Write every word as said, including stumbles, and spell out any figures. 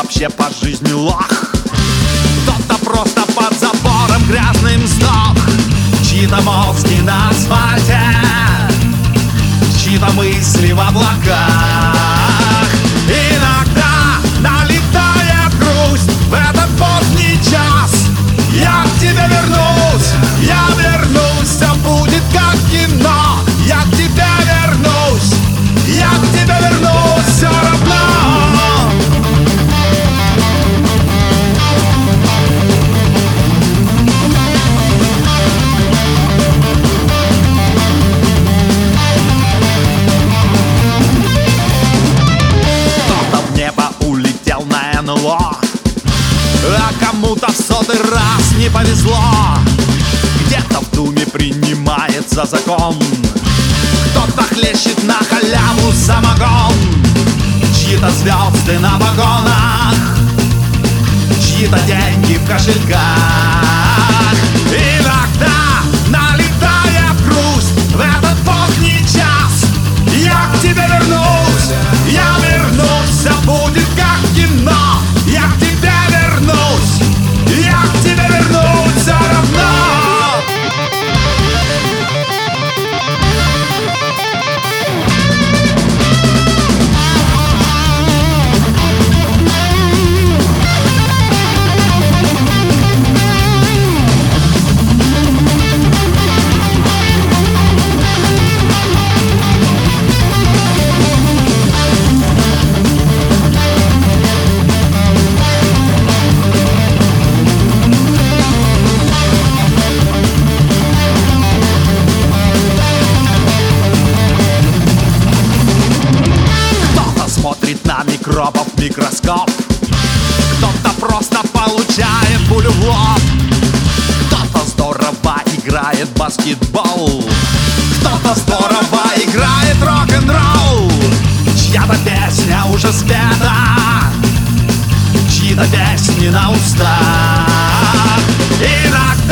вообще по жизни лох. Кто-то просто под забором грязным сдох. Чьи-то мозги на асфальте, чьи-то мысли в облаках. Иногда налетает грусть в этот поздний час. Я к тебе вернусь, я вернусь, все будет как кино. Я к тебе вернусь, я к тебе вернусь, все равно. Кто-то в небо улетел на эн эл о, а кому-то в сотый раз не повезло. Где-то в Думе принимается закон, кто-то хлещет на халяву самогон. Чьи-то звезды на вагонах, чьи-то деньги в кошельках. Иногда налетает грусть в этот поздний час. Я к тебе вернусь, я вернусь, все будет как кино. Я к тебе вернусь, я к тебе вернусь, все равно. Смотрит на микробов в микроскоп, кто-то просто получает пулю в лоб. Кто-то здорово играет в баскетбол, кто-то здорово играет рок-н-ролл. Чья-то песня уже спета, чьи-то песни на устах. Иногда